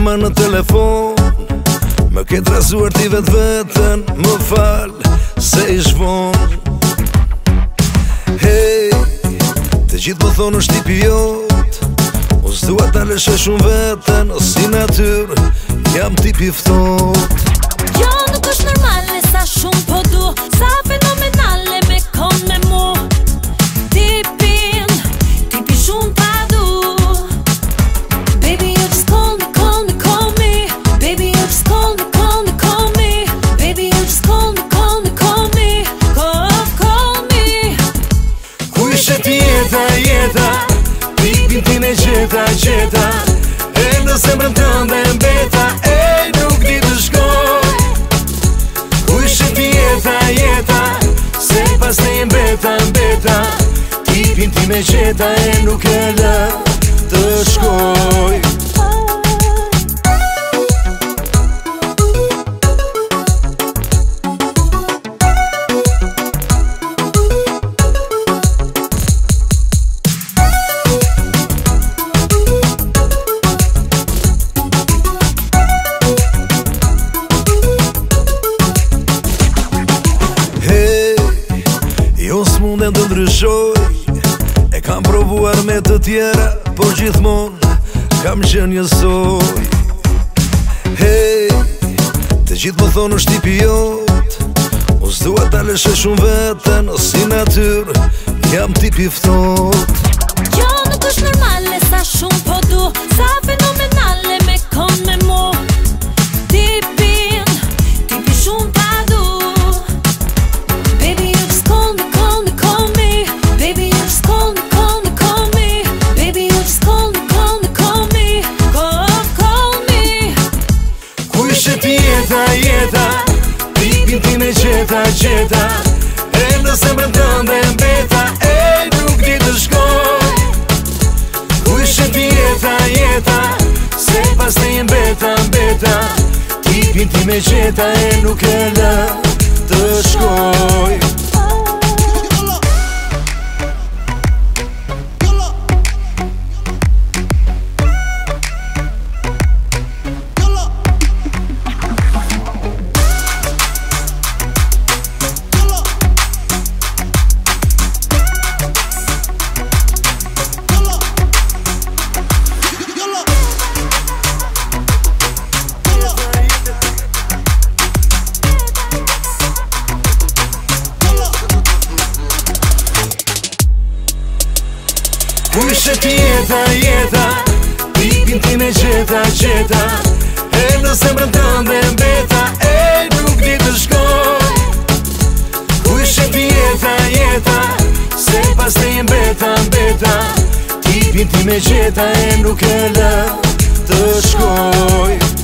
Emra në telefon, më ke trazuar ti vetë vetën, më falë se i shvon. Hej, të gjithë më thonë është tipi jot, o s'dua ta lëshoj shumë vetën, o si natyrë, jam tipi ftot. Jo, nuk është normale sa shumë po du, sa fenomenale me kon me mu. Tipi shumë ta du. Baby, you just call me, call me, call me. Baby, you just call me, call me, call me. Baby, you just call me, call me, call me. Call me. Ku ishe ti jeta, tipin ti me gjeta, e në zemrën tënde mbeta, e nuk di të shkoj. Ku ishe ti jeta, se pas ne mbeta, tipin ti me gjeta, e nuk e lë të shkoj. Jo s'mundem të ndryshoj, e kam provuar me të tjera, por gjithmon kam qenë njësoj. Hej, të gjithë më thonë është tipi jot, o s'dua ta lëshoj shumë vetën, o si natyrë, jam tipi ftot. Jo, nuk është normale sa shumë po du, sa fenomenale me kon me mu. Tipi shumë ta du. Baby, you just call me, call me, call me. Baby, you just call me, call me, call me. Baby, you just call me, call me, call me. Call me. Ku ishe ti jeta, tipin ti me gjeta, e në zemrën tënde mbeta, e nuk di të shkoj. Ku ishe ti jeta, se pas ne mbeta, tipin ti me gjeta, e nuk e lë të shkoj. Ku ishe ti jeta, tipin ti me gjeta, e në zemrën tënde mbeta, e nuk di të shkoj. Ku ishe ti jeta, se pas ne mbeta, tipin ti me gjeta, e nuk e lë të shkoj.